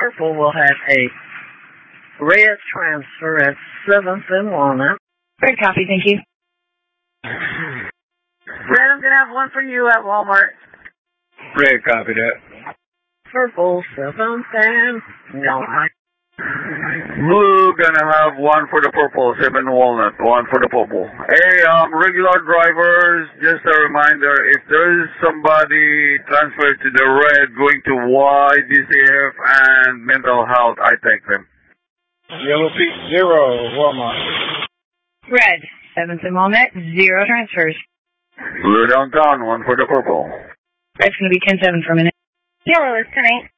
Purple will have a red transfer at 7th and Walnut. Red copy, thank you. Red, I'm going to have one for you at Walmart. Red copy that. Purple, 7th and Walnut. Blue gonna have one for the purple, 7 walnut, one for the purple. Hey, regular drivers, just a reminder, if there is somebody transferred to the red going to Y, DCF, and mental health, I take them. Yellow Peak 0, Walmart. Red, 7th and Walnut, 0 transfers. Blue downtown, one for the purple. Red's going to be 10-7 for a minute. Yellow is 10-8.